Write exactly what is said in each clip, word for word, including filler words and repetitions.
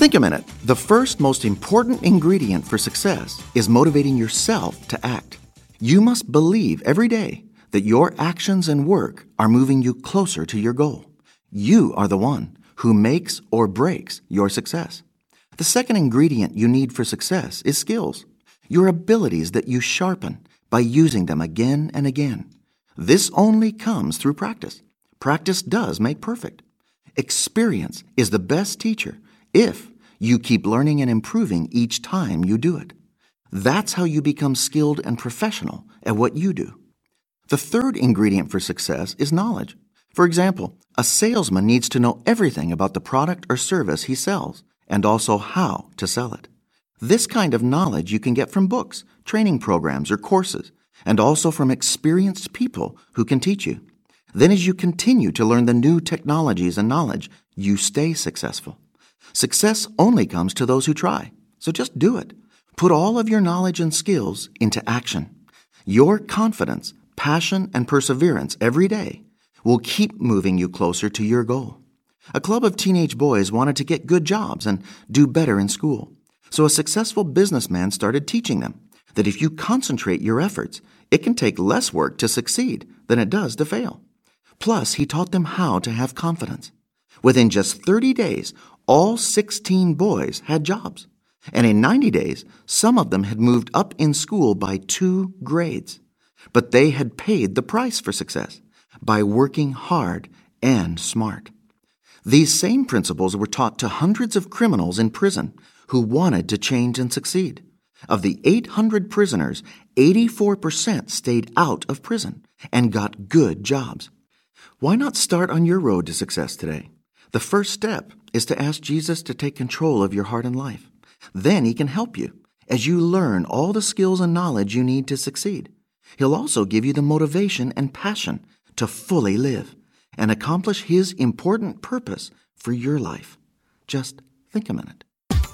Think a minute. The first most important ingredient for success is motivating yourself to act. You must believe every day that your actions and work are moving you closer to your goal. You are the one who makes or breaks your success. The second ingredient you need for success is skills, your abilities that you sharpen by using them again and again. This only comes through practice. Practice does make perfect. Experience is the best teacher if you keep learning and improving each time you do it. That's how you become skilled and professional at what you do. The third ingredient for success is knowledge. For example, a salesman needs to know everything about the product or service he sells and also how to sell it. This kind of knowledge you can get from books, training programs, or courses, and also from experienced people who can teach you. Then as you continue to learn the new technologies and knowledge, you stay successful. Success only comes to those who try, so just do it. Put all of your knowledge and skills into action. Your confidence, passion, and perseverance every day will keep moving you closer to your goal. A club of teenage boys wanted to get good jobs and do better in school. So a successful businessman started teaching them that if you concentrate your efforts, it can take less work to succeed than it does to fail. Plus, he taught them how to have confidence. Within just thirty days, all sixteen boys had jobs. And in ninety days, some of them had moved up in school by two grades. But they had paid the price for success by working hard and smart. These same principles were taught to hundreds of criminals in prison who wanted to change and succeed. Of the eight hundred prisoners, eighty-four percent stayed out of prison and got good jobs. Why not start on your road to success today? The first step is to ask Jesus to take control of your heart and life. Then he can help you as you learn all the skills and knowledge you need to succeed. He'll also give you the motivation and passion to fully live and accomplish his important purpose for your life. Just think a minute.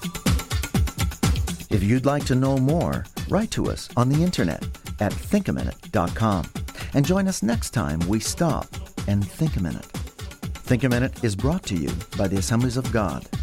If you'd like to know more, write to us on the internet at think a minute dot com and join us next time we stop and think a minute. Think a Minute is brought to you by the Assemblies of God.